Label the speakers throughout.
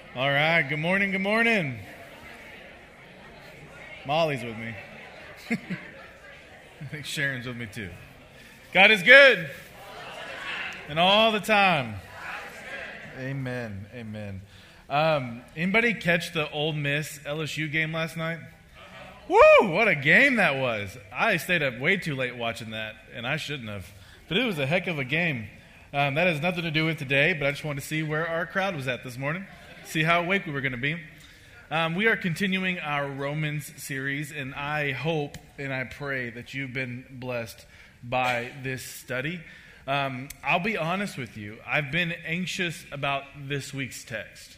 Speaker 1: All right, good morning, good morning. Molly's with me. I think Sharon's with me too. God is good. And all the time. Amen, amen. Anybody catch the Ole Miss LSU game last night? Woo, what a game that was. I stayed up way too late watching that, and I shouldn't have. But it was a heck of a game. That has nothing to do with today, but I just wanted to see where our crowd was at this morning. See how awake we were going to be. We are continuing our Romans series, and I hope and I pray that you've been blessed by this study. I'll be honest with you. I've been anxious about this week's text.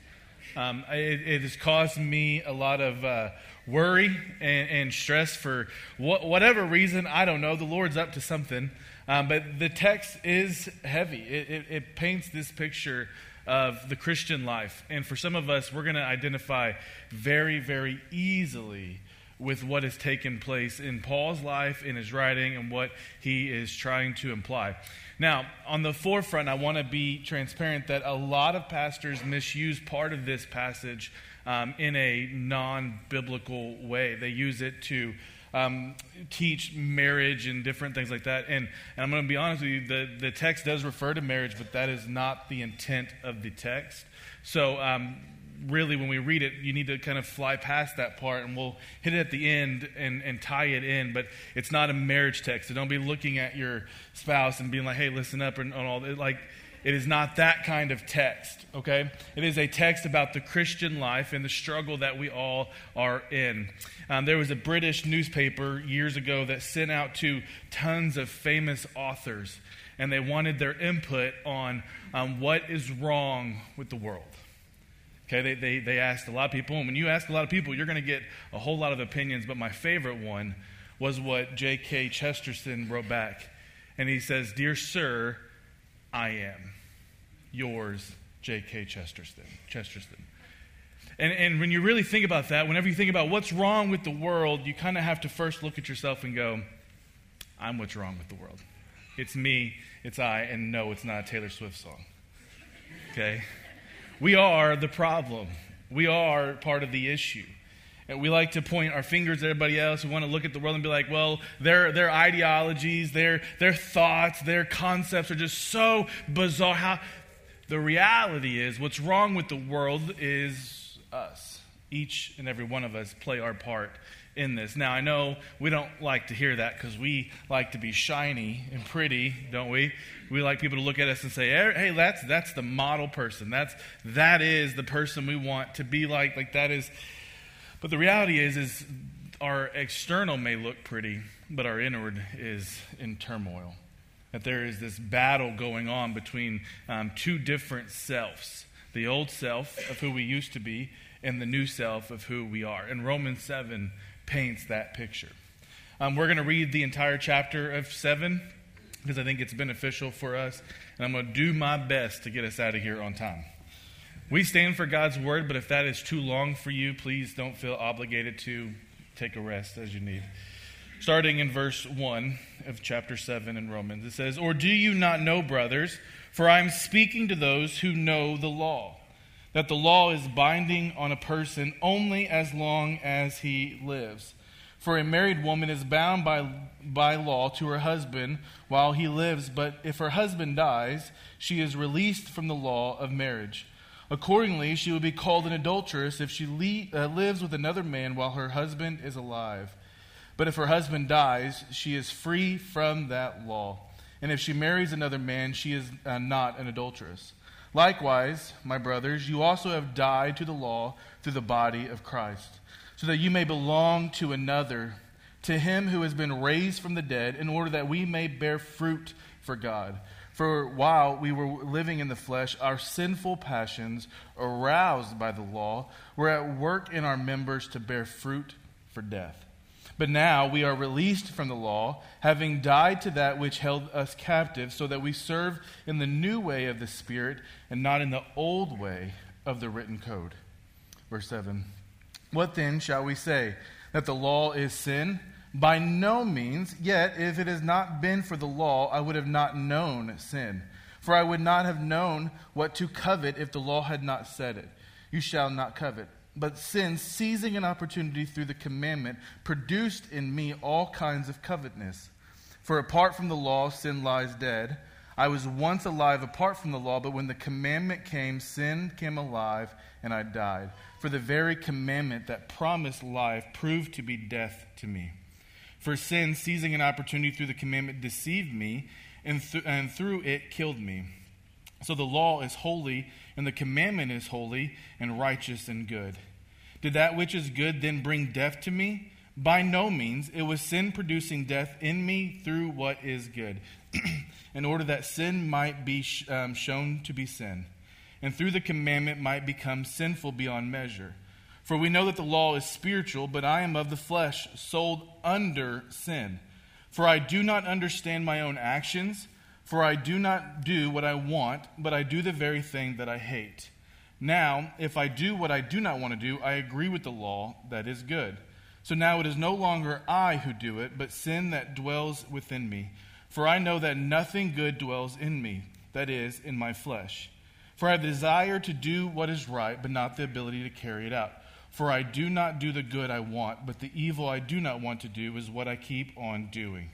Speaker 1: It has caused me a lot of worry and stress for whatever reason. I don't know. The Lord's up to something. But the text is heavy. It paints this picture of the Christian life. And for some of us, we're going to identify very, very easily with what has taken place in Paul's life, in his writing, and what he is trying to imply. Now, on the forefront, I want to be transparent that a lot of pastors misuse part of this passage in a non-biblical way. They use it to teach marriage and different things like that. And I'm going to be honest with you, the text does refer to marriage, but that is not the intent of the text. So really, when we read it, you need to kind of fly past that part, and we'll hit it at the end and tie it in. But it's not a marriage text. So don't be looking at your spouse and being like, hey, listen up, and all that. Like, it is not that kind of text, okay? It is a text about the Christian life and the struggle that we all are in. There was a British newspaper years ago that sent out to tons of famous authors, and they wanted their input on what is wrong with the world. Okay, they asked a lot of people, and when you ask a lot of people, you're going to get a whole lot of opinions, but my favorite one was what G.K. Chesterton wrote back. And he says, "Dear Sir, I am yours, G.K. Chesterton. And when you really think about that, whenever you think about what's wrong with the world, you kind of have to first look at yourself and go, I'm what's wrong with the world. It's me, it's I, and no, it's not a Taylor Swift song. Okay? We are the problem. We are part of the issue. And we like to point our fingers at everybody else. We want to look at the world and be like, well, their ideologies, their thoughts, their concepts are just so bizarre. The reality is, what's wrong with the world is us. Each and every one of us play our part in this. Now, I know we don't like to hear that because we like to be shiny and pretty, don't we? We like people to look at us and say, hey, that's the model person. That is the person we want to be like. Like that is. But the reality is our external may look pretty, but our inward is in turmoil. That there is this battle going on between two different selves. The old self of who we used to be and the new self of who we are. And Romans 7 paints that picture. We're going to read the entire chapter of 7 because I think it's beneficial for us. And I'm going to do my best to get us out of here on time. We stand for God's word, but if that is too long for you, please don't feel obligated to take a rest as you need. Starting in verse 1 of chapter 7 in Romans, it says, "Or do you not know, brothers, for I am speaking to those who know the law, that the law is binding on a person only as long as he lives. For a married woman is bound by law to her husband while he lives, but if her husband dies, she is released from the law of marriage. Accordingly, she will be called an adulteress if she lives with another man while her husband is alive. But if her husband dies, she is free from that law. And if she marries another man, she is not an adulteress. Likewise, my brothers, you also have died to the law through the body of Christ, so that you may belong to another, to him who has been raised from the dead, in order that we may bear fruit for God. For while we were living in the flesh, our sinful passions, aroused by the law, were at work in our members to bear fruit for death. But now we are released from the law, having died to that which held us captive, so that we serve in the new way of the Spirit and not in the old way of the written code." Verse 7. "What then shall we say? That the law is sin? By no means. Yet if it had not been for the law, I would have not known sin. For I would not have known what to covet if the law had not said it. you shall not covet. But sin, seizing an opportunity through the commandment, produced in me all kinds of covetousness. For apart from the law, sin lies dead. I was once alive apart from the law, but when the commandment came, sin came alive, and I died. For the very commandment that promised life proved to be death to me. For sin, seizing an opportunity through the commandment, deceived me, and through it killed me. So the law is holy, and the commandment is holy, and righteous and good. Did that which is good then bring death to me? By no means. It was sin producing death in me through what is good, in order that sin might be shown to be sin, and through the commandment might become sinful beyond measure. For we know that the law is spiritual, but I am of the flesh, sold under sin. For I do not understand my own actions, for I do not do what I want, but I do the very thing that I hate. Now, if I do what I do not want to do, I agree with the law that is good. So now it is no longer I who do it, but sin that dwells within me. For I know that nothing good dwells in me, that is, in my flesh. For I have the desire to do what is right, but not the ability to carry it out. For I do not do the good I want, but the evil I do not want to do is what I keep on doing.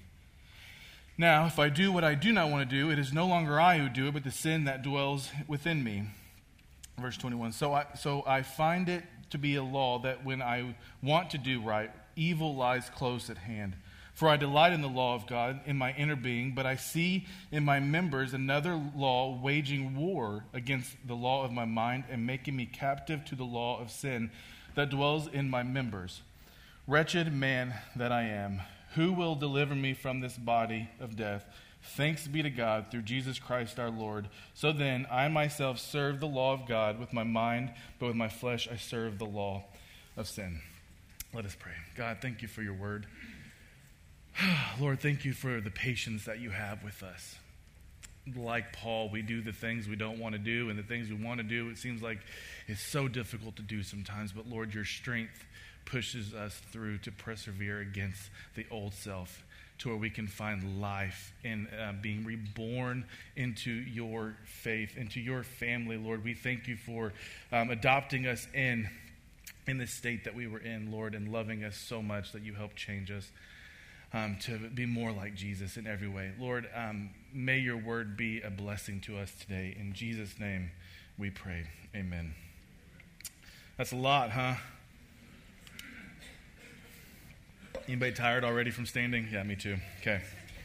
Speaker 1: Now, if I do what I do not want to do, it is no longer I who do it, but the sin that dwells within me. Verse 21, so I find it to be a law that when I want to do right, evil lies close at hand. For I delight in the law of God in my inner being, but I see in my members another law waging war against the law of my mind and making me captive to the law of sin that dwells in my members. Wretched man that I am, who will deliver me from this body of death? Thanks be to God through Jesus Christ our Lord. So then, I myself serve the law of God with my mind, but with my flesh I serve the law of sin. Let us pray. God, thank you for your word. Lord, thank you for the patience that you have with us. Like Paul, we do the things we don't want to do, and the things we want to do, it seems like it's so difficult to do sometimes. But Lord, your strength pushes us through to persevere against the old self, to where we can find life in being reborn into your faith, into your family, Lord. We thank you for adopting us in the state that we were in, Lord, and loving us so much that you helped change us to be more like Jesus in every way. Lord, may your word be a blessing to us today. In Jesus' name we pray. Amen. That's a lot, huh? Anybody tired already from standing? Yeah, me too. Okay.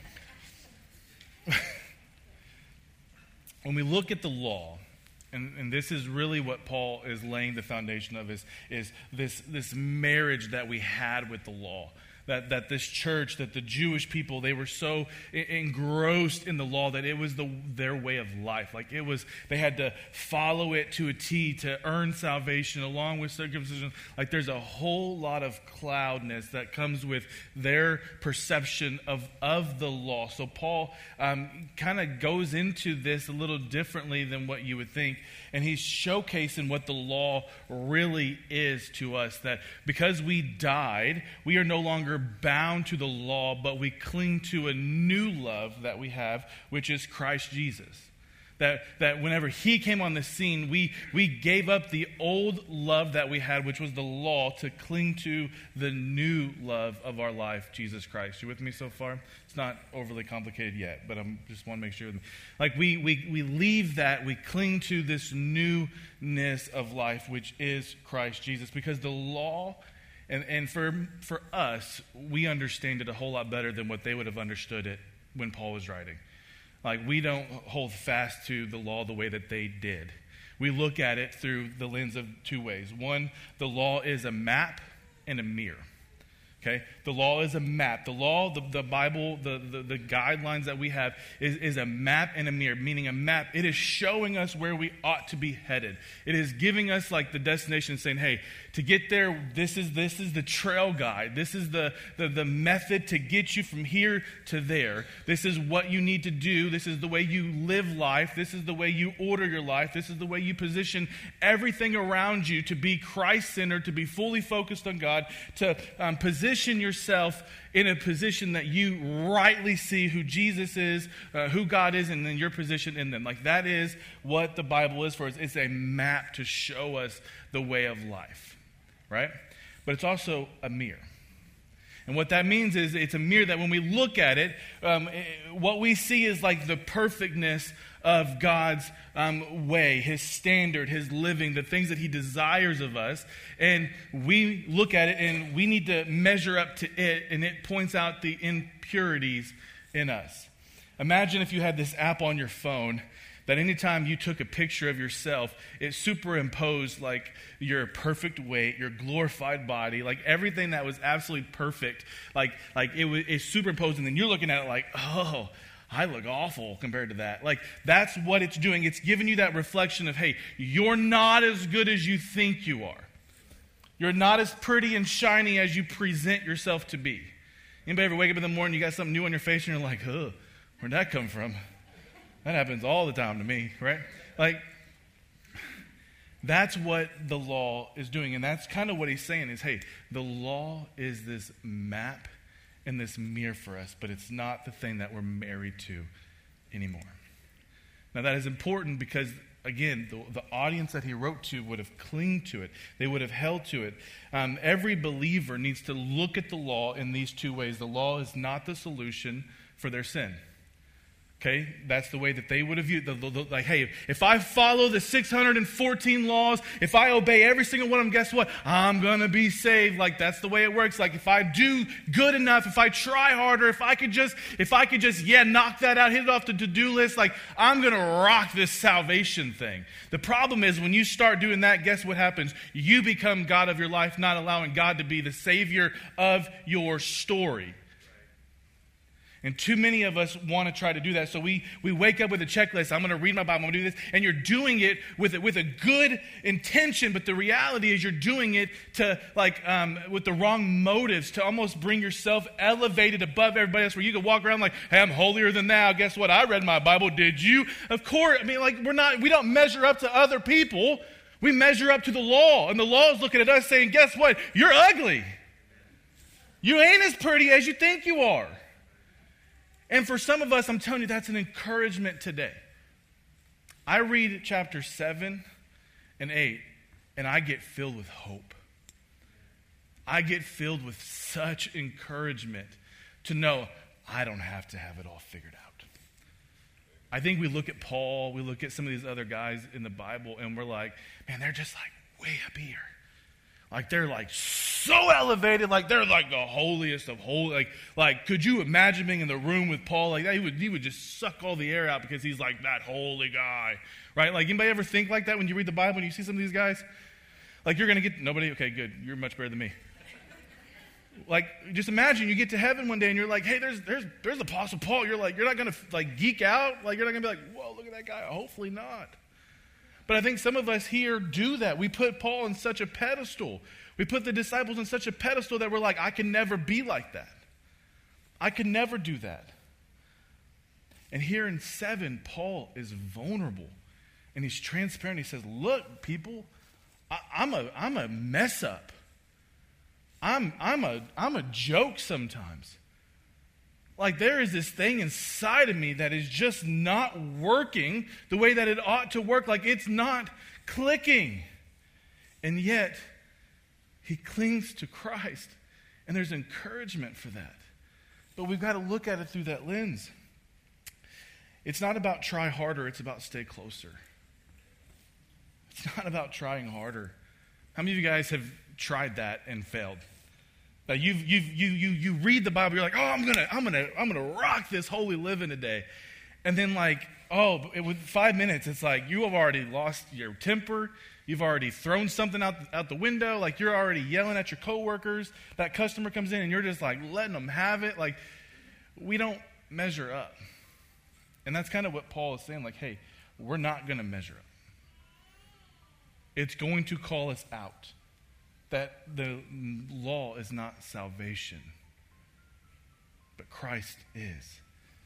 Speaker 1: When we look at the law, and this is really what Paul is laying the foundation of, is this marriage that we had with the law. That this church, that the Jewish people, they were so engrossed in the law that it was their way of life. Like they had to follow it to a T to earn salvation along with circumcision. Like there's a whole lot of cloudness that comes with their perception of the law. So Paul kind of goes into this a little differently than what you would think. And he's showcasing what the law really is to us. That because we died, we are no longer bound to the law, but we cling to a new love that we have, which is Christ Jesus. That whenever he came on the scene, we gave up the old love that we had, which was the law, to cling to the new love of our life, Jesus Christ. You with me so far? It's not overly complicated yet, but I just want to make sure. Like we leave that, we cling to this newness of life, which is Christ Jesus. Because the law, and for us, we understand it a whole lot better than what they would have understood it when Paul was writing. Like, we don't hold fast to the law the way that they did. We look at it through the lens of two ways. One, the law is a map and a mirror. Okay? The law is a map. The law, the Bible, the guidelines that we have is a map and a mirror, meaning a map. It is showing us where we ought to be headed. It is giving us like the destination, saying, hey, to get there, this is the trail guide. This is the method to get you from here to there. This is what you need to do. This is the way you live life. This is the way you order your life. This is the way you position everything around you to be Christ-centered, to be fully focused on God, to position position yourself in a position that you rightly see who Jesus is, who God is, and then your position in them. Like, that is what the Bible is for us. It's a map to show us the way of life, right? But it's also a mirror. And what that means is it's a mirror that when we look at it, what we see is like the perfectness of God's way, his standard, his living, the things that he desires of us. And we look at it and we need to measure up to it, and it points out the impurities in us. Imagine if you had this app on your phone that anytime you took a picture of yourself, it superimposed like your perfect weight, your glorified body, like everything that was absolutely perfect, like it's superimposed, and then you're looking at it like, oh, I look awful compared to that. Like, that's what it's doing. It's giving you that reflection of, hey, you're not as good as you think you are. You're not as pretty and shiny as you present yourself to be. Anybody ever wake up in the morning, you got something new on your face, and you're like, oh, where'd that come from? That happens all the time to me, right? Like, that's what the law is doing. And that's kind of what he's saying is, hey, the law is this map and this mirror for us, but it's not the thing that we're married to anymore. Now, that is important because, again, the audience that he wrote to would have clinged to it. They would have held to it. Every believer needs to look at the law in these two ways. The law is not the solution for their sin. Okay, that's the way that they would have viewed like, hey, if I follow the 614 laws, if I obey every single one of them, guess what? I'm going to be saved. Like, that's the way it works. Like, if I do good enough, if I try harder, if I could just, knock that out, hit it off the to-do list, like, I'm going to rock this salvation thing. The problem is when you start doing that, guess what happens? You become God of your life, not allowing God to be the Savior of your story. And too many of us want to try to do that. So we wake up with a checklist. I'm going to read my Bible. I'm going to do this. And you're doing it with a good intention. But the reality is you're doing it to with the wrong motives, to almost bring yourself elevated above everybody else, where you can walk around like, hey, I'm holier than thou. Guess what? I read my Bible. Did you? Of course. I mean, like, we don't measure up to other people. We measure up to the law. And the law is looking at us saying, guess what? You're ugly. You ain't as pretty as you think you are. And for some of us, I'm telling you, that's an encouragement today. I read chapter 7 and 8, and I get filled with hope. I get filled with such encouragement to know I don't have to have it all figured out. I think we look at Paul, we look at some of these other guys in the Bible, and we're like, man, they're just like way up here. Like, they're like so elevated, like they're like the holiest of holy. Like, could you imagine being in the room with Paul like that? He would just suck all the air out because he's like that holy guy, right? Like, anybody ever think like that when you read the Bible and you see some of these guys? Like, you're going to get, nobody? Okay, good. You're much better than me. Like, just imagine you get to heaven one day and you're like, hey, there's Apostle Paul. You're not going to like geek out. Like, you're not going to be like, whoa, look at that guy. Hopefully not. But I think some of us here do that. We put Paul in such a pedestal. We put the disciples in such a pedestal that we're like, I can never be like that. I can never do that. And here in 7, Paul is vulnerable. And he's transparent. He says, look, people, I'm a mess up. I'm a joke sometimes. Like, there is this thing inside of me that is just not working the way that it ought to work. Like, it's not clicking. And yet, he clings to Christ. And there's encouragement for that. But we've got to look at it through that lens. It's not about try harder. It's about stay closer. It's not about trying harder. How many of you guys have tried that and failed? Now you read the Bible, you're like, oh, I'm gonna rock this holy living today, and then with 5 minutes, it's like you have already lost your temper, you've already thrown something out the window, like you're already yelling at your coworkers. That customer comes in and you're just like letting them have it. Like, we don't measure up, and that's kind of what Paul is saying. Like, hey, we're not gonna measure up. It's going to call us out. That the law is not salvation, but Christ is.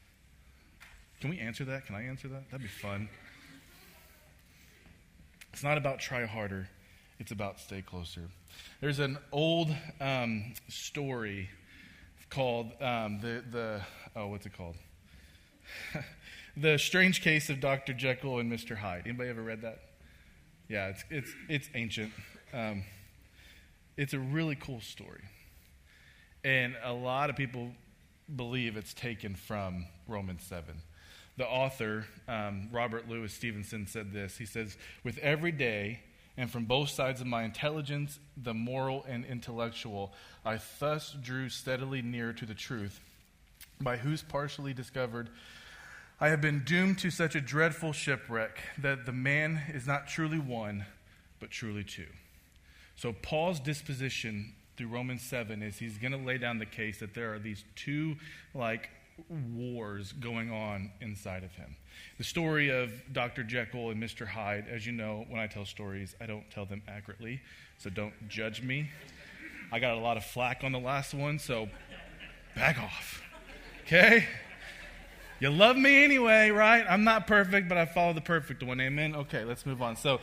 Speaker 1: Can we answer that? Can I answer that? That'd be fun. It's not about try harder. It's about stay closer. There's an old story called what's it called? The Strange Case of Dr. Jekyll and Mr. Hyde. Anybody ever read that? Yeah, it's ancient. It's a really cool story. And a lot of people believe it's taken from Romans 7. The author, Robert Louis Stevenson, said this. He says, "With every day, and from both sides of my intelligence, the moral and intellectual, I thus drew steadily near to the truth, by whose partially discovered I have been doomed to such a dreadful shipwreck, that the man is not truly one, but truly two." So Paul's disposition through Romans 7 is he's going to lay down the case that there are these two, wars going on inside of him. The story of Dr. Jekyll and Mr. Hyde, as you know, when I tell stories, I don't tell them accurately, so don't judge me. I got a lot of flack on the last one, so back off. Okay? You love me anyway, right? I'm not perfect, but I follow the perfect one. Amen? Okay, let's move on. So,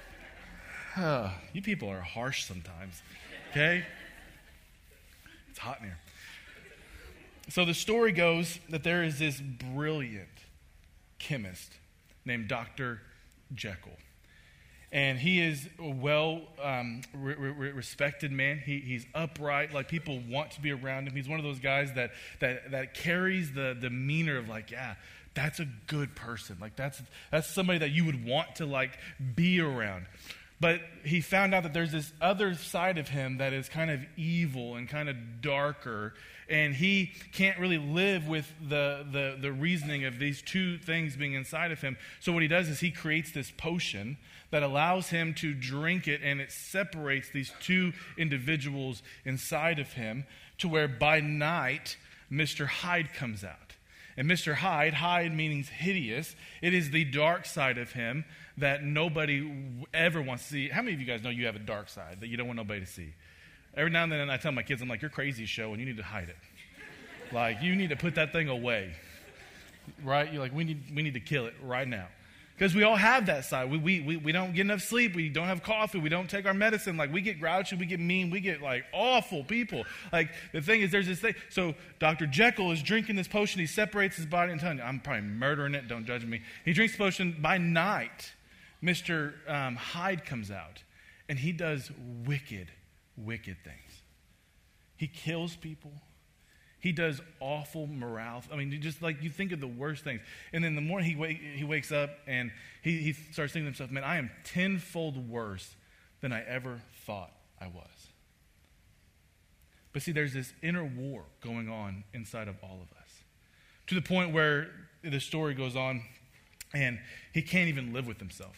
Speaker 1: you people are harsh sometimes. Okay? It's hot in here. So the story goes that there is this brilliant chemist named Dr. Jekyll. And he is a respected man. He's upright. People want to be around him. He's one of those guys that carries the demeanor of that's a good person. That's somebody that you would want to be around. But he found out that there's this other side of him that is kind of evil and kind of darker, and he can't really live with the reasoning of these two things being inside of him. So what he does is he creates this potion that allows him to drink it, and it separates these two individuals inside of him to where by night, Mr. Hyde comes out. And Mr. Hyde meaning hideous, it is the dark side of him that nobody ever wants to see. How many of you guys know you have a dark side that you don't want nobody to see? Every now and then I tell my kids, I'm like, you're crazy, show, and you need to hide it. You need to put that thing away. Right? You're like, we need to kill it right now. Because we all have that side. We don't get enough sleep. We don't have coffee. We don't take our medicine. We get grouchy. We get mean. We get awful people. The thing is, there's this thing. So Dr. Jekyll is drinking this potion. He separates his body and telling you, I'm probably murdering it. Don't judge me. He drinks the potion. By night, Mr. Hyde comes out. And he does wicked, wicked things. He kills people. He does awful morale. You think of the worst things. And then the morning he wakes up and he starts thinking to himself, man, I am tenfold worse than I ever thought I was. But see, there's this inner war going on inside of all of us. To the point where the story goes on and he can't even live with himself.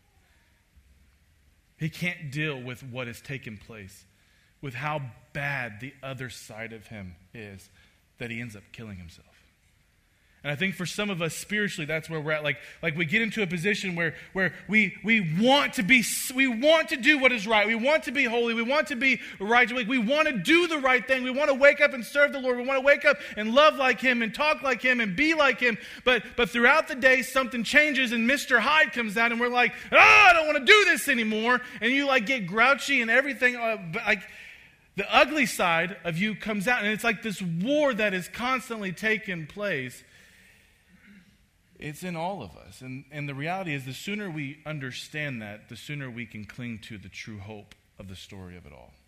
Speaker 1: He can't deal with what has taken place, with how bad the other side of him is, that he ends up killing himself. And I think for some of us spiritually, that's where we're at. We get into a position where we want to do what is right. We want to be holy. We want to be righteous. We want to do the right thing. We want to wake up and serve the Lord. We want to wake up and love like Him and talk like Him and be like Him. But throughout the day, something changes and Mr. Hyde comes out and we're like, I don't want to do this anymore. And you get grouchy and everything. The ugly side of you comes out, and it's this war that is constantly taking place. It's in all of us. And the reality is, the sooner we understand that, the sooner we can cling to the true hope of the story of it all.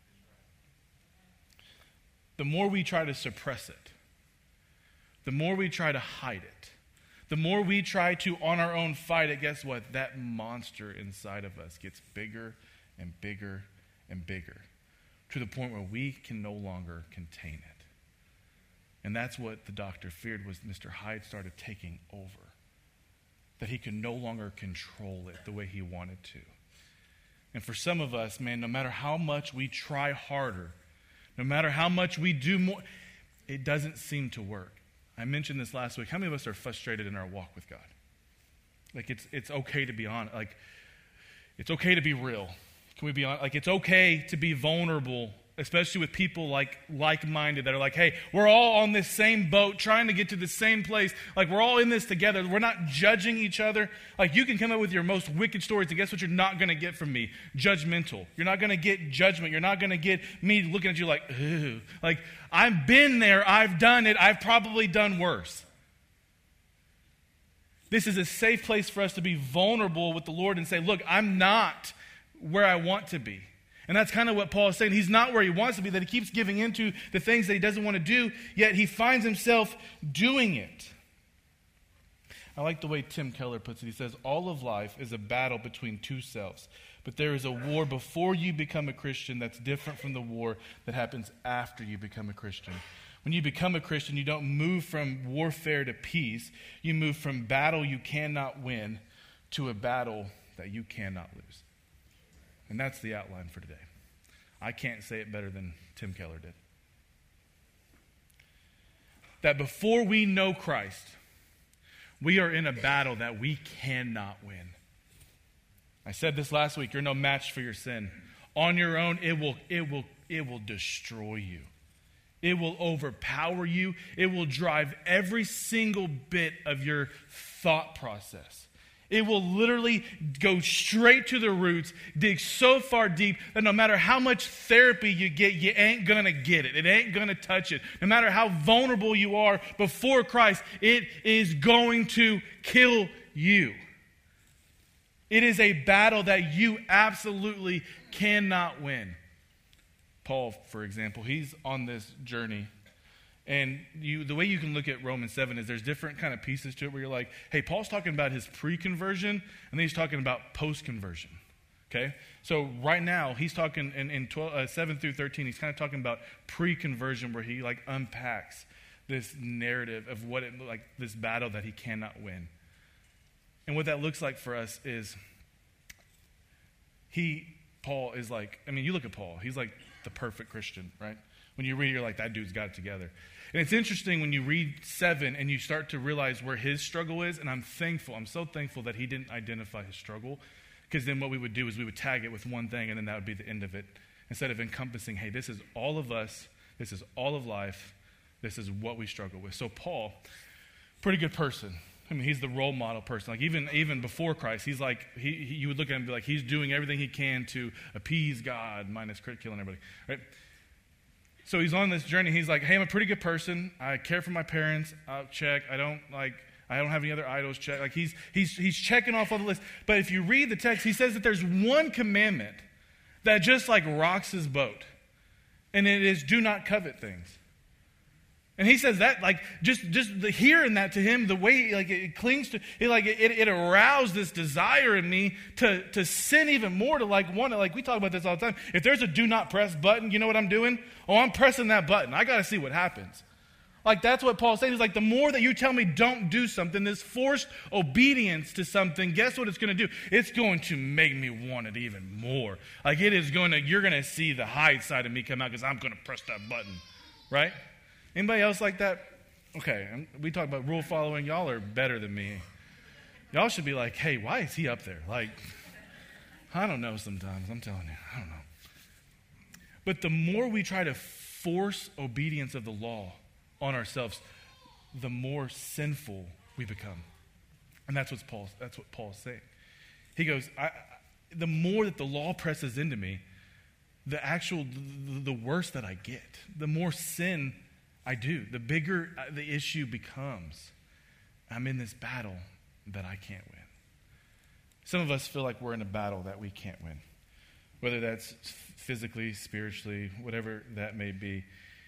Speaker 1: The more we try to suppress it, the more we try to hide it, the more we try to, on our own, fight it, guess what? That monster inside of us gets bigger and bigger and bigger, to the point where we can no longer contain it. And that's what the doctor feared, was Mr. Hyde started taking over. That he could no longer control it the way he wanted to. And for some of us, man, no matter how much we try harder, no matter how much we do more, it doesn't seem to work. I mentioned this last week. How many of us are frustrated in our walk with God? It's okay to be honest. It's okay to be real. Can we be honest? It's okay to be vulnerable especially with people like-minded that are like, hey, we're all on this same boat trying to get to the same place. Like, we're all in this together. We're not judging each other. Like, you can come up with your most wicked stories, and guess what you're not going to get from me? Judgmental. You're not going to get judgment. You're not going to get me looking at you like, ooh. Like, I've been there. I've done it. I've probably done worse. This is a safe place for us to be vulnerable with the Lord and say, look, I'm not where I want to be. And that's kind of what Paul is saying. He's not where he wants to be, that he keeps giving into the things that he doesn't want to do, yet he finds himself doing it. I like the way Tim Keller puts it. He says, all of life is a battle between two selves, but there is a war before you become a Christian that's different from the war that happens after you become a Christian. When you become a Christian, you don't move from warfare to peace. You move from battle you cannot win to a battle that you cannot lose. And that's the outline for today. I can't say it better than Tim Keller did. That before we know Christ, we are in a battle that we cannot win. I said this last week, you're no match for your sin. On your own, it will destroy you. It will overpower you. It will drive every single bit of your thought process. It will literally go straight to the roots, dig so far deep that no matter how much therapy you get, you ain't going to get it. It ain't going to touch it. No matter how vulnerable you are before Christ, it is going to kill you. It is a battle that you absolutely cannot win. Paul, for example, he's on this journey. And the way you can look at Romans 7 is there's different kind of pieces to it where you're like, hey, Paul's talking about his pre-conversion, and then he's talking about post-conversion. Okay? So right now, he's talking in 7 through 13, he's kind of talking about pre-conversion where he like unpacks this narrative of what it like this battle that he cannot win. And what that looks like for us is Paul is like, I mean, you look at Paul, he's like the perfect Christian, right? When you read it, you're like, that dude's got it together. And it's interesting when you read 7 and you start to realize where his struggle is, and I'm so thankful that he didn't identify his struggle, because then what we would do is we would tag it with one thing, and then that would be the end of it, instead of encompassing, hey, this is all of us, this is all of life, this is what we struggle with. So Paul, pretty good person. I mean, he's the role model person. Like even before Christ, he's like, you would look at him and be like, he's doing everything he can to appease God, minus killing everybody, right? So he's on this journey. He's like, hey, I'm a pretty good person. I care for my parents. I'll check. I don't have any other idols. Check. Like he's checking off all the list. But if you read the text, he says that there's one commandment that just like rocks his boat. And it is, do not covet things. And he says that, like, just hearing that to him, the way, like, it clings to, it aroused this desire in me to sin even more, to, like, want to, like, we talk about this all the time. If there's a do not press button, you know what I'm doing? Oh, I'm pressing that button. I got to see what happens. Like, that's what Paul's saying. He's like, the more that you tell me don't do something, this forced obedience to something, guess what it's going to do? It's going to make me want it even more. Like, you're going to see the hide side of me come out because I'm going to press that button, right? Anybody else like that? Okay, we talk about rule following. Y'all are better than me. Y'all should be like, hey, why is he up there? Like, I don't know sometimes. I'm telling you, I don't know. But the more we try to force obedience of the law on ourselves, the more sinful we become. And that's what Paul's saying. He goes, the more that the law presses into me, the worse that I get. The more sin I do, the bigger the issue becomes. I'm in this battle that I can't win. Some of us feel like we're in a battle that we can't win, whether that's physically, spiritually, whatever that may be.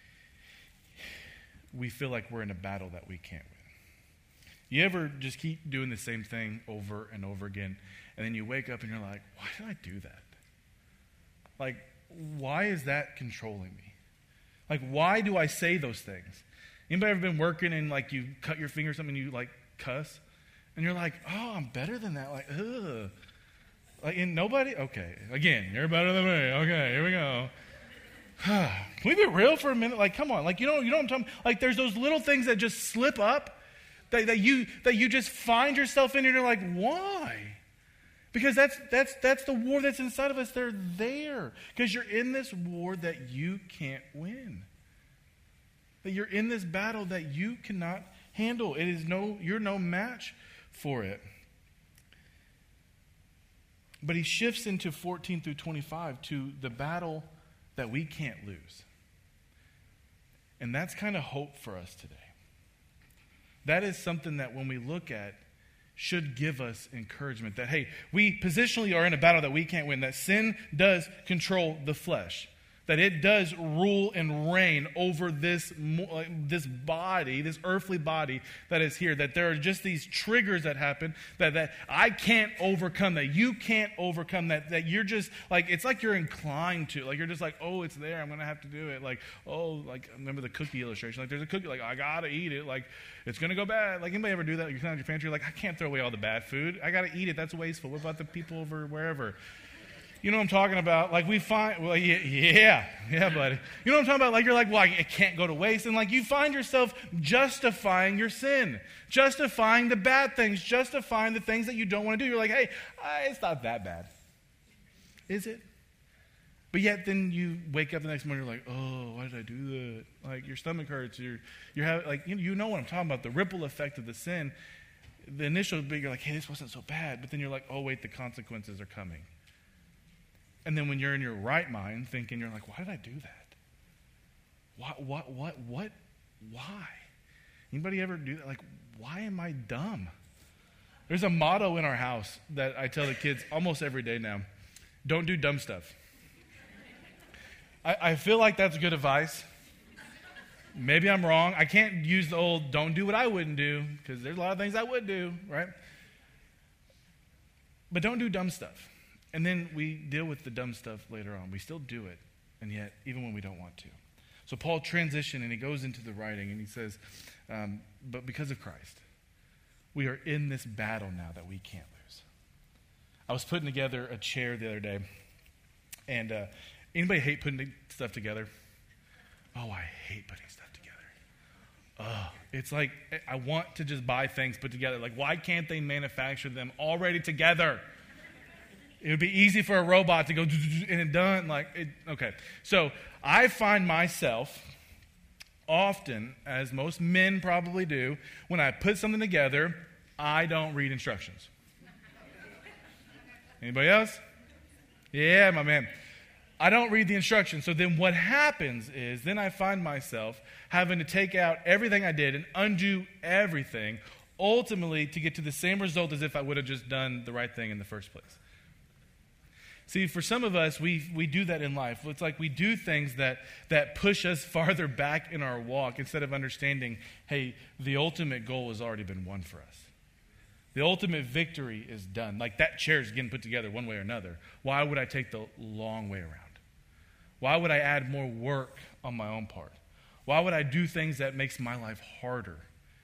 Speaker 1: We feel like we're in a battle that we can't win. You ever just keep doing the same thing over and over again, and then you wake up and you're like, why did I do that? Like, why is that controlling me? Like, why do I say those things? Anybody ever been working and, like, you cut your finger or something and you, like, cuss? And you're like, oh, I'm better than that. Like, ugh. Like, and nobody? Okay. Again, you're better than me. Okay, here we go. Can we be real for a minute? Like, come on. Like, you know what I'm talking about? Like, there's those little things that just slip up that you just find yourself in and you're like, why? Because that's the war that's inside of us. They're there. Because you're in this war that you can't win. That you're in this battle that you cannot handle. You're no match for it. But he shifts into 14 through 25 to the battle that we can't lose. And that's kind of hope for us today. That is something that when we look at should give us encouragement that, hey, we positionally are in a battle that we can't win, that sin does control the flesh, that it does rule and reign over this body, this earthly body that is here, that there are just these triggers that happen that I can't overcome, that you can't overcome, that you're just, like, it's like you're inclined to, like, you're just like, oh, it's there, I'm going to have to do it, like, oh, like, remember the cookie illustration, like, there's a cookie, like, I got to eat it, like, it's going to go bad. Like, anybody ever do that? You're kind of your pantry, like, I can't throw away all the bad food, I got to eat it, that's wasteful. What about the people over wherever? You know what I'm talking about? Like, we find, well, yeah, buddy. You know what I'm talking about? Like, you're like, well, it can't go to waste. And, like, you find yourself justifying your sin, justifying the bad things, justifying the things that you don't want to do. You're like, hey, it's not that bad. Is it? But yet then you wake up the next morning, you're like, oh, why did I do that? Like, your stomach hurts. You're having, like, you know what I'm talking about, the ripple effect of the sin. The initial bit, you're like, hey, this wasn't so bad. But then you're like, oh, wait, the consequences are coming. And then when you're in your right mind thinking, you're like, why did I do that? What? Why? Anybody ever do that? Like, why am I dumb? There's a motto in our house that I tell the kids almost every day now. Don't do dumb stuff. I feel like that's good advice. Maybe I'm wrong. I can't use the old don't do what I wouldn't do, because there's a lot of things I would do, right? But don't do dumb stuff. And then we deal with the dumb stuff later on. We still do it, and yet, even when we don't want to. So Paul transitions, and he goes into the writing, and he says, but because of Christ, we are in this battle now that we can't lose. I was putting together a chair the other day, and anybody hate putting stuff together? Oh, I hate putting stuff together. Oh, it's like, I want to just buy things put together. Like, why can't they manufacture them already together? It would be easy for a robot to go and it's done. Okay. So I find myself often, as most men probably do, when I put something together, I don't read instructions. Anybody else? Yeah, my man. I don't read the instructions. So then what happens is then I find myself having to take out everything I did and undo everything, ultimately to get to the same result as if I would have just done the right thing in the first place. See, for some of us, we do that in life. It's like we do things that push us farther back in our walk instead of understanding, hey, the ultimate goal has already been won for us. The ultimate victory is done. Like, that chair is getting put together one way or another. Why would I take the long way around? Why would I add more work on my own part? Why would I do things that makes my life harder?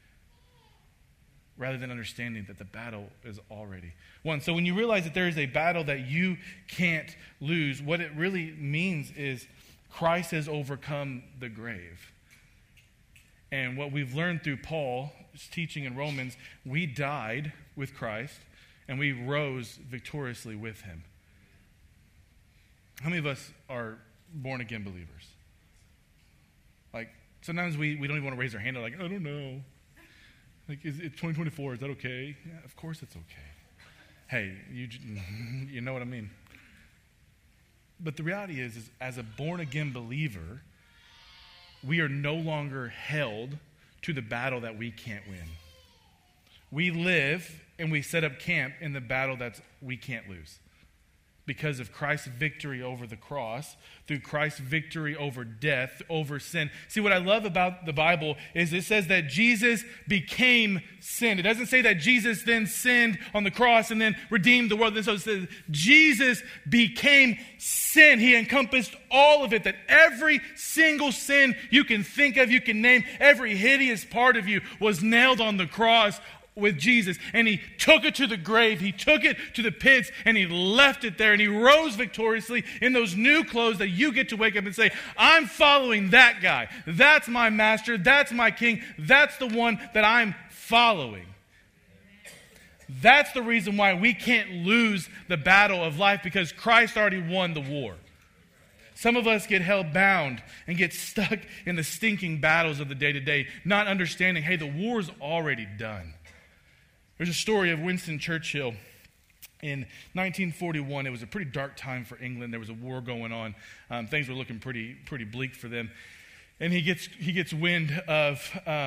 Speaker 1: Rather than understanding that the battle is already won. So when you realize that there is a battle that you can't lose, what it really means is Christ has overcome the grave. And what we've learned through Paul's teaching in Romans, we died with Christ and we rose victoriously with him. How many of us are born again believers? Like, sometimes we don't even want to raise our hand. Like, I don't know. Like, it's 2024, is that okay? Yeah, of course it's okay. Hey, you know what I mean. But the reality is as a born-again believer, we are no longer held to the battle that we can't win. We live and we set up camp in the battle that we can't lose. Because of Christ's victory over the cross, through Christ's victory over death, over sin. See, what I love about the Bible is it says that Jesus became sin. It doesn't say that Jesus then sinned on the cross and then redeemed the world. So it says Jesus became sin. He encompassed all of it, that every single sin you can think of, you can name, every hideous part of you was nailed on the cross with Jesus, and he took it to the grave, he took it to the pits, and he left it there, and he rose victoriously in those new clothes that you get to wake up and say, I'm following that guy. That's my master, that's my king, that's the one that I'm following. That's the reason why we can't lose the battle of life, because Christ already won the war. Some of us get held bound and get stuck in the stinking battles of the day-to-day, not understanding, hey, the war's already done. There's a story of Winston Churchill. In 1941, it was a pretty dark time for England. There was a war going on. Things were looking pretty bleak for them. And he gets wind of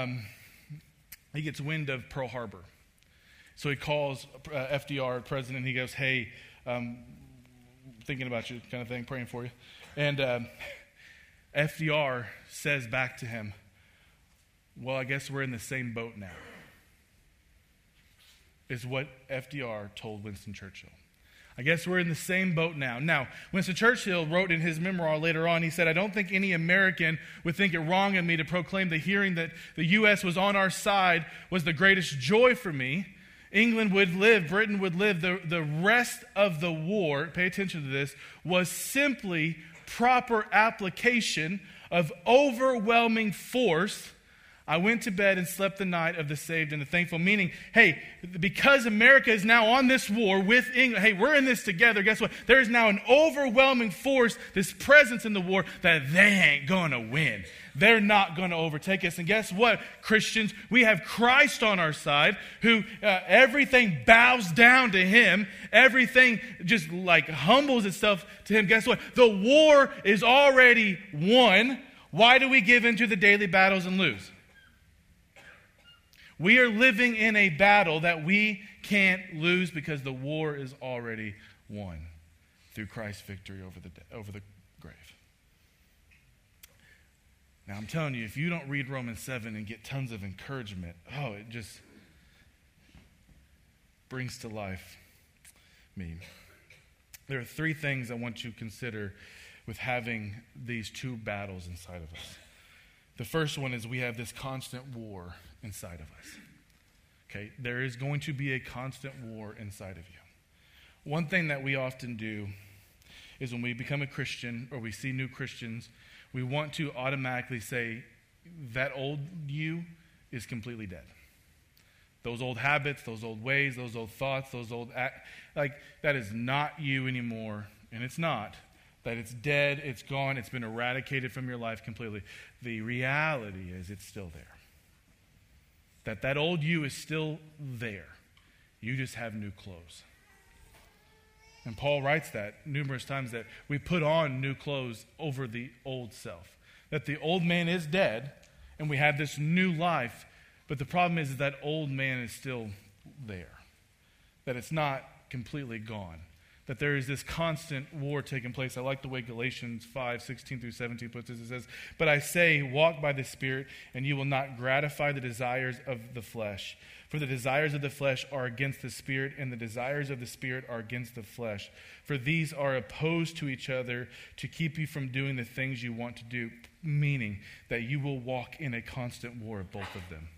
Speaker 1: Pearl Harbor. So he calls FDR, president. He goes, "Hey, thinking about you," kind of thing, praying for you. And FDR says back to him, "Well, I guess we're in the same boat now," is what FDR told Winston Churchill. I guess we're in the same boat now. Now, Winston Churchill wrote in his memoir later on, he said, "I don't think any American would think it wrong of me to proclaim the hearing that the U.S. was on our side was the greatest joy for me. England would live, Britain would live. The rest of the war," pay attention to this, "was simply proper application of overwhelming force. I went to bed and slept the night of the saved and the thankful." Meaning, hey, because America is now on this war with England, hey, we're in this together. Guess what? There's now an overwhelming force, this presence in the war, that they ain't going to win. They're not going to overtake us. And guess what, Christians? We have Christ on our side, who everything bows down to him. Everything just like humbles itself to him. Guess what? The war is already won. Why do we give into the daily battles and lose? We are living in a battle that we can't lose because the war is already won through Christ's victory over the grave. Now, I'm telling you, if you don't read Romans 7 and get tons of encouragement, it just brings to life me. There are three things I want you to consider with having these two battles inside of us. The first one is we have this constant war inside of us. Okay, there is going to be a constant war inside of you. One thing that we often do is when we become a Christian or we see new Christians, we want to automatically say that old you is completely dead. Those old habits, those old ways, those old thoughts, that is not you anymore. And it's not. That it's dead, it's gone, it's been eradicated from your life completely. The reality is it's still there. That old you is still there. You just have new clothes. And Paul writes that numerous times, that we put on new clothes over the old self. That the old man is dead and we have this new life. But the problem is that old man is still there. That it's not completely gone. That there is this constant war taking place. I like the way Galatians 5:16-17 puts it. It says, "But I say, walk by the Spirit, and you will not gratify the desires of the flesh. For the desires of the flesh are against the Spirit, and the desires of the Spirit are against the flesh. For these are opposed to each other to keep you from doing the things you want to do." Meaning that you will walk in a constant war of both of them.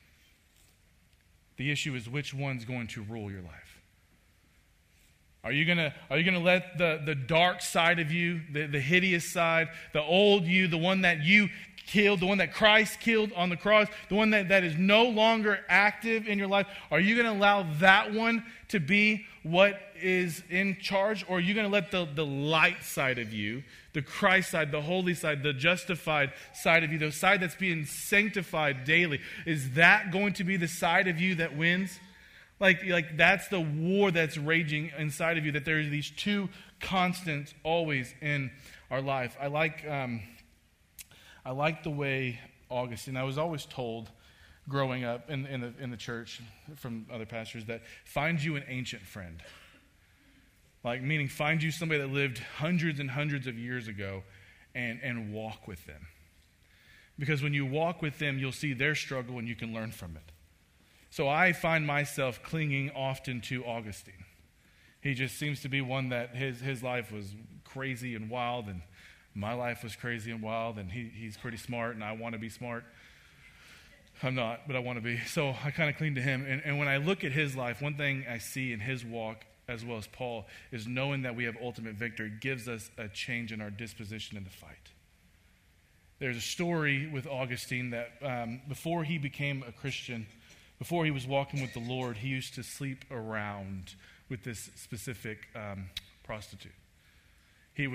Speaker 1: The issue is which one's going to rule your life. Are you gonna let the dark side of you, the hideous side, the old you, the one that you killed, the one that Christ killed on the cross, the one that is no longer active in your life, are you going to allow that one to be what is in charge? Or are you going to let the light side of you, the Christ side, the holy side, the justified side of you, the side that's being sanctified daily, is that going to be the side of you that wins? Like that's the war that's raging inside of you, that there's these two constants always in our life. I like the way Augustine, I was always told growing up in the church from other pastors, that find you an ancient friend. Like, meaning find you somebody that lived hundreds and hundreds of years ago and walk with them. Because when you walk with them, you'll see their struggle and you can learn from it. So I find myself clinging often to Augustine. He just seems to be one that his life was crazy and wild, and my life was crazy and wild, and he's pretty smart, and I want to be smart. I'm not, but I want to be. So I kind of cling to him. And when I look at his life, one thing I see in his walk, as well as Paul, is knowing that we have ultimate victory gives us a change in our disposition in the fight. There's a story with Augustine that before he became a Christian, before he was walking with the Lord, he used to sleep around with this specific prostitute. He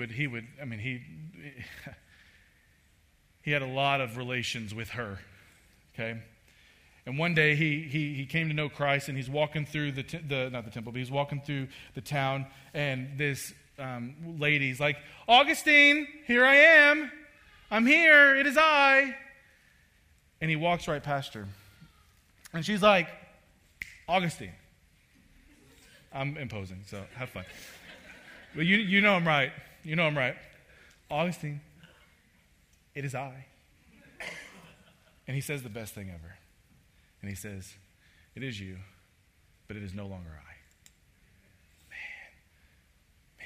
Speaker 1: had a lot of relations with her, okay? And one day he came to know Christ, and he's walking through not the temple, but he's walking through the town, and this lady's like, Augustine, here I am. I'm here. It is I. And he walks right past her. And she's like, Augustine. I'm imposing, so have fun. But you know I'm right. You know I'm right. Augustine, it is I. And he says the best thing ever. And he says, it is you, but it is no longer I. Man.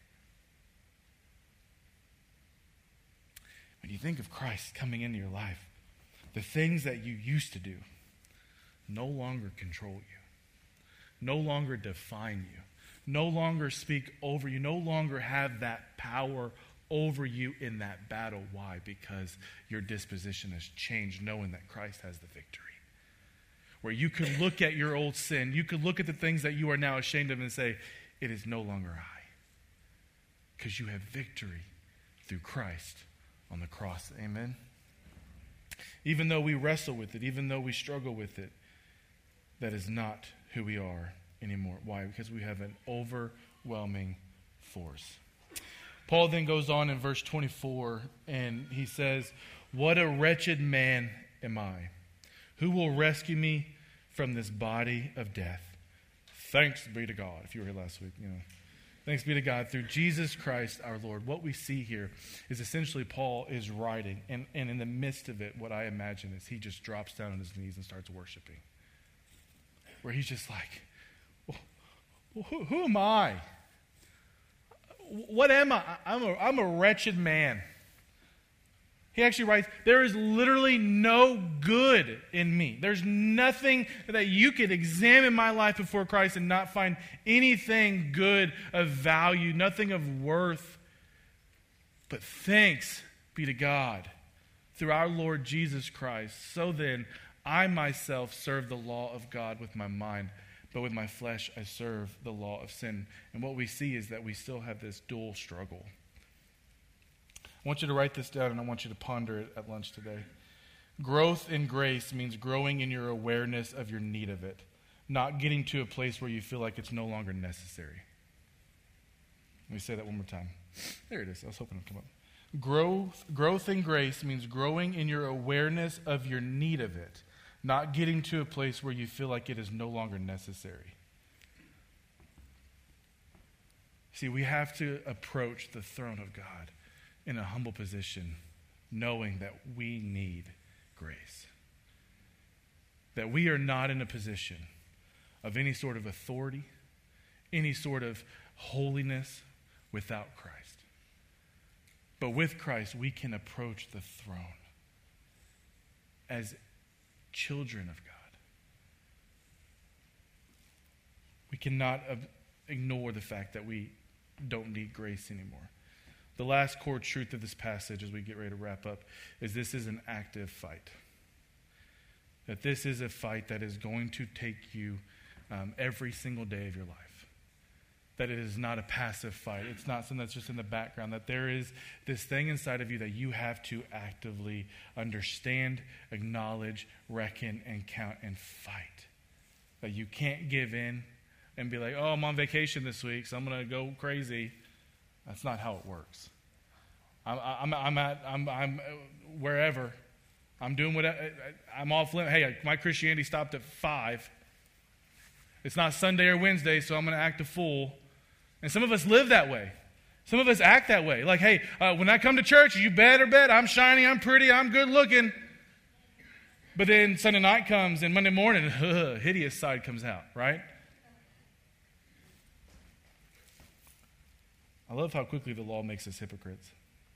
Speaker 1: When you think of Christ coming into your life, the things that you used to do no longer control you, no longer define you, no longer speak over you, no longer have that power over you in that battle. Why? Because your disposition has changed, knowing that Christ has the victory. Where you could look at your old sin, you could look at the things that you are now ashamed of and say, it is no longer I. Because you have victory through Christ on the cross. Amen? Even though we wrestle with it, even though we struggle with it, that is not who we are anymore. Why? Because we have an overwhelming force. Paul then goes on in verse 24, and he says, what a wretched man am I. Who will rescue me from this body of death? Thanks be to God. If you were here last week, thanks be to God through Jesus Christ our Lord. What we see here is essentially Paul is writing, and in the midst of it, what I imagine is he just drops down on his knees and starts worshiping. Where he's just like, who am I? What am I? I'm a wretched man. He actually writes, there is literally no good in me. There's nothing that you could examine my life before Christ and not find anything good of value, nothing of worth. But thanks be to God through our Lord Jesus Christ. So then, I myself serve the law of God with my mind, but with my flesh I serve the law of sin. And what we see is that we still have this dual struggle. I want you to write this down, and I want you to ponder it at lunch today. Growth in grace means growing in your awareness of your need of it, not getting to a place where you feel like it's no longer necessary. Let me say that one more time. There it is. I was hoping it would come up. Growth in grace means growing in your awareness of your need of it, not getting to a place where you feel like it is no longer necessary. See, we have to approach the throne of God in a humble position, knowing that we need grace. That we are not in a position of any sort of authority, any sort of holiness without Christ. But with Christ, we can approach the throne as children of God. We cannot ignore the fact that we don't need grace anymore. The last core truth of this passage as we get ready to wrap up is this is an active fight. That this is a fight that is going to take you every single day of your life. That it is not a passive fight. It's not something that's just in the background. That there is this thing inside of you that you have to actively understand, acknowledge, reckon, and count, and fight. That you can't give in and be like, oh, I'm on vacation this week, so I'm going to go crazy. That's not how it works. I'm wherever. I'm doing what I'm off limit. Hey, my Christianity stopped at 5. It's not Sunday or Wednesday, so I'm going to act a fool. And some of us live that way. Some of us act that way. Like, hey, when I come to church, you better bet I'm shiny, I'm pretty, I'm good looking. But then Sunday night comes and Monday morning, hideous side comes out, right? I love how quickly the law makes us hypocrites.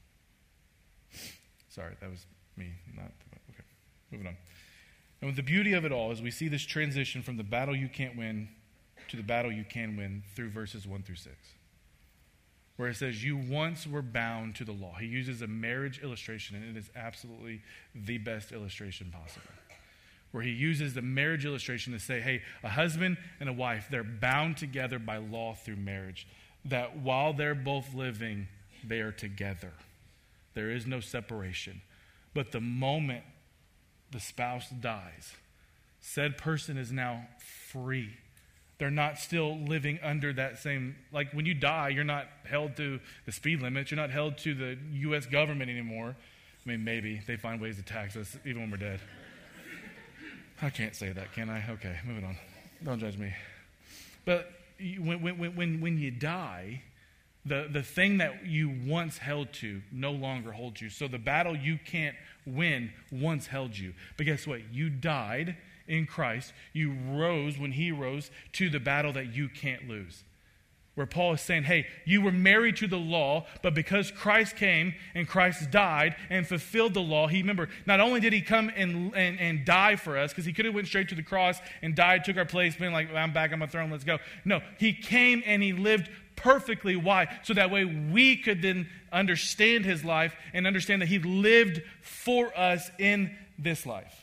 Speaker 1: Sorry, that was me. Okay, moving on. And the beauty of it all is we see this transition from the battle you can't win to the battle you can win through verses 1 through 6. Where it says, you once were bound to the law. He uses a marriage illustration, and it is absolutely the best illustration possible. where he uses the marriage illustration to say, hey, a husband and a wife, they're bound together by law through marriage, that while they're both living, they are together. There is no separation. But the moment the spouse dies, said person is now free. They're not still living under that same, like when you die, you're not held to the speed limit. You're not held to the U.S. government anymore. I mean, maybe they find ways to tax us even when we're dead. I can't say that, can I? Okay, moving on. Don't judge me. But when you die, the thing that you once held to no longer holds you. So the battle you can't win once held you. But guess what? You died in Christ. You rose when he rose to the battle that you can't lose. Where Paul is saying, hey, you were married to the law, but because Christ came and Christ died and fulfilled the law, remember, not only did he come and die for us, because he could have went straight to the cross and died, took our place, being like, I'm back on my throne, let's go. No, he came and he lived perfectly. Why? So that way we could then understand his life and understand that he lived for us in this life.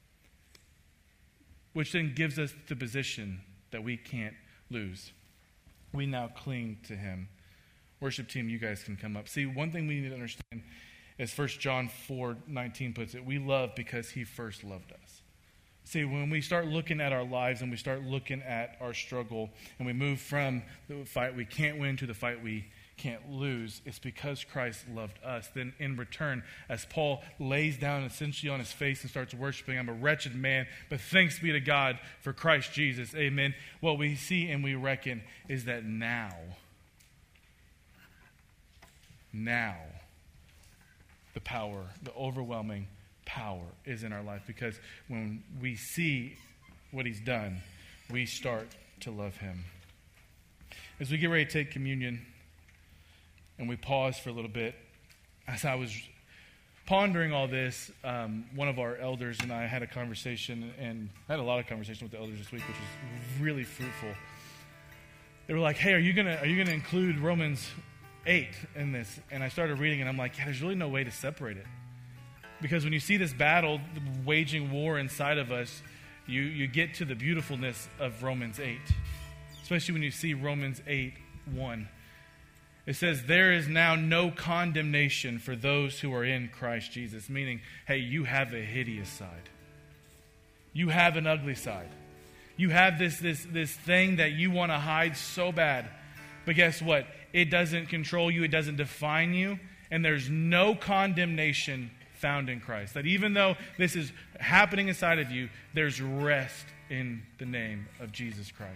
Speaker 1: Which then gives us the position that we can't lose. We now cling to him. Worship team, you guys can come up. See, one thing we need to understand is 1 John 4:19 puts it, we love because he first loved us. See, when we start looking at our lives and we start looking at our struggle and we move from the fight we can't win to the fight we can't lose, it's because Christ loved us. Then in return, as Paul lays down essentially on his face and starts worshiping, I'm a wretched man, but thanks be to God for Christ Jesus. Amen. What we see and we reckon is that now, the power, the overwhelming power is in our life, because when we see what he's done, we start to love him. As we get ready to take communion, and we pause for a little bit, as I was pondering all this, one of our elders and I had a conversation, and I had a lot of conversation with the elders this week, which was really fruitful. They were like, hey, are you gonna include Romans 8 in this? And I started reading, and I'm like, yeah, there's really no way to separate it. Because when you see this battle waging war inside of us, you get to the beautifulness of Romans 8. Especially when you see Romans 8:1. It says, there is now no condemnation for those who are in Christ Jesus. Meaning, hey, you have a hideous side. You have an ugly side. You have this thing that you want to hide so bad. But guess what? It doesn't control you. It doesn't define you. And there's no condemnation found in Christ. That even though this is happening inside of you, there's rest in the name of Jesus Christ.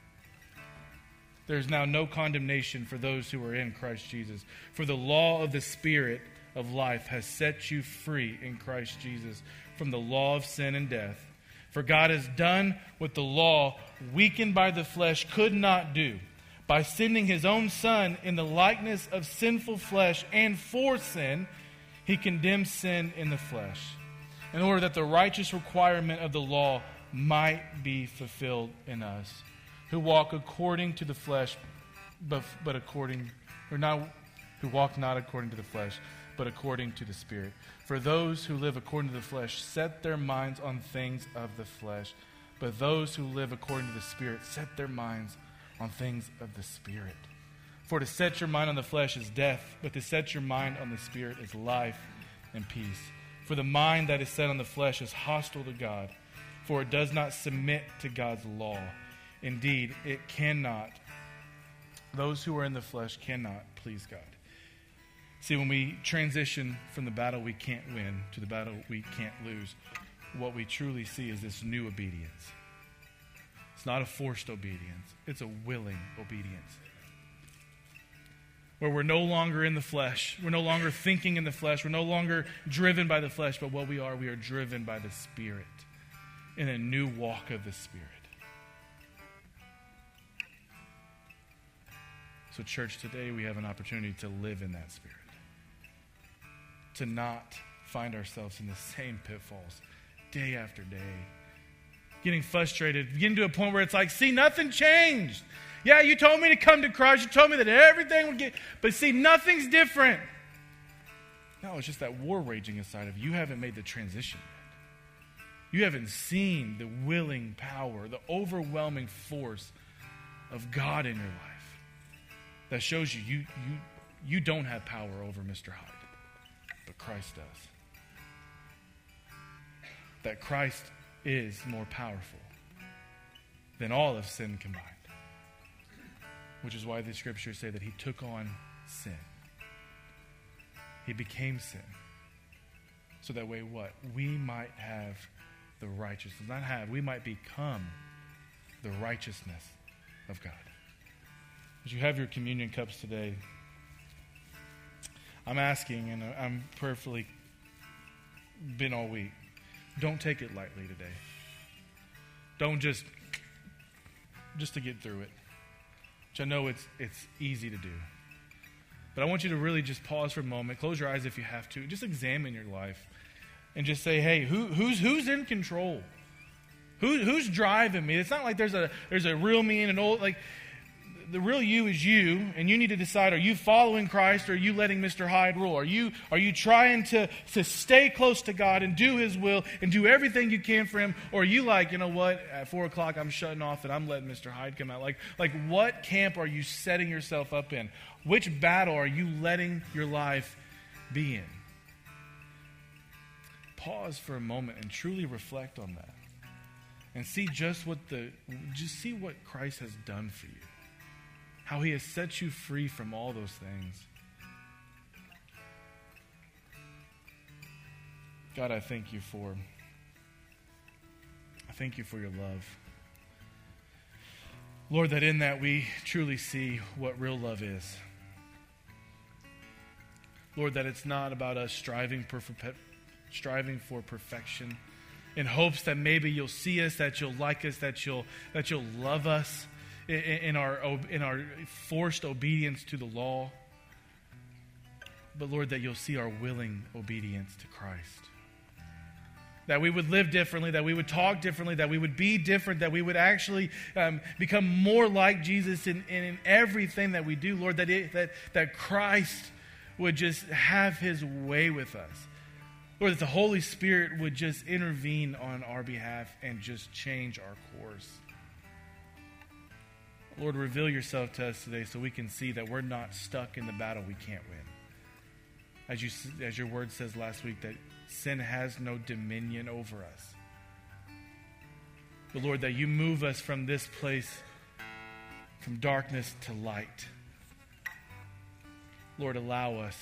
Speaker 1: There's now no condemnation for those who are in Christ Jesus. For the law of the Spirit of life has set you free in Christ Jesus from the law of sin and death. For God has done what the law, weakened by the flesh, could not do. By sending his own Son in the likeness of sinful flesh, and for sin, he condemned sin in the flesh, in order that the righteous requirement of the law might be fulfilled in us, who walk according to the flesh, but according, or not, who walk not according to the flesh, but according to the Spirit. For those who live according to the flesh set their minds on things of the flesh, but those who live according to the Spirit set their minds on things of the Spirit. For to set your mind on the flesh is death, but to set your mind on the Spirit is life and peace. For the mind that is set on the flesh is hostile to God, for it does not submit to God's law. Indeed, it cannot. Those who are in the flesh cannot please God. See, when we transition from the battle we can't win to the battle we can't lose, what we truly see is this new obedience. It's not a forced obedience. It's a willing obedience. Where we're no longer in the flesh. We're no longer thinking in the flesh. We're no longer driven by the flesh. But what we are driven by the Spirit. In a new walk of the Spirit. So church, today we have an opportunity to live in that Spirit. To not find ourselves in the same pitfalls day after day. Getting frustrated. Getting to a point where it's like, see, nothing changed. Yeah, you told me to come to Christ. You told me that everything would get... But see, nothing's different. No, it's just that war raging inside of you. You haven't made the transition yet. You haven't seen the willing power, the overwhelming force of God in your life that shows you don't have power over Mr. Hyde, but Christ does. That Christ is more powerful than all of sin combined. Which is why the scriptures say that he took on sin. He became sin. So that way what? We might have the righteousness. Not have, we might become the righteousness of God. As you have your communion cups today, I'm asking, and I'm prayerfully been all week, don't take it lightly today. Don't just to get through it. Which I know it's easy to do. But I want you to really just pause for a moment, close your eyes if you have to, just examine your life and just say, hey, who's in control? Who's driving me? It's not like there's a real me and an old, like, the real you is you, and you need to decide, are you following Christ or are you letting Mr. Hyde rule? Are you trying to stay close to God and do his will and do everything you can for him? Or are you like, you know what, at 4 o'clock I'm shutting off and I'm letting Mr. Hyde come out? Like what camp are you setting yourself up in? Which battle are you letting your life be in? Pause for a moment and truly reflect on that. And see just see what Christ has done for you. How he has set you free from all those things. God, I thank you for your love. Lord, that in that we truly see what real love is. Lord, that it's not about us striving for perfection in hopes that maybe you'll see us, that you'll like us, that you'll love us in our forced obedience to the law. But Lord, that you'll see our willing obedience to Christ. That we would live differently, that we would talk differently, that we would be different, that we would actually become more like Jesus in everything that we do. Lord, that Christ would just have his way with us. Lord, that the Holy Spirit would just intervene on our behalf and just change our course. Lord, reveal yourself to us today so we can see that we're not stuck in the battle we can't win. As your word says last week, that sin has no dominion over us. But Lord, that you move us from this place, from darkness to light. Lord, allow us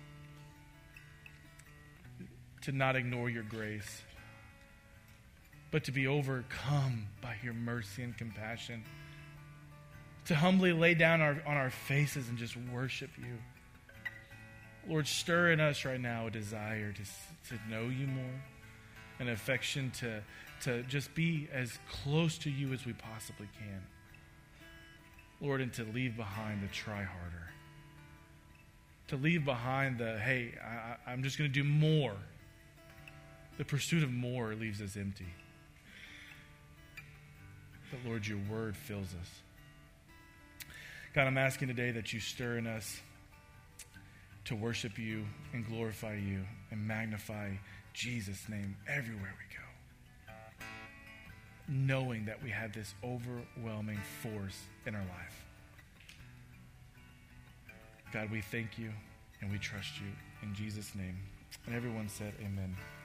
Speaker 1: to not ignore your grace, but to be overcome by your mercy and compassion. To humbly lay down on our faces and just worship you. Lord, stir in us right now a desire to know you more, an affection to just be as close to you as we possibly can. Lord, and to leave behind the try harder. To leave behind the, hey, I'm just going to do more. The pursuit of more leaves us empty. But Lord, your word fills us. God, I'm asking today that you stir in us to worship you and glorify you and magnify Jesus' name everywhere we go. Knowing that we have this overwhelming force in our life. God, we thank you and we trust you in Jesus' name. And everyone said amen.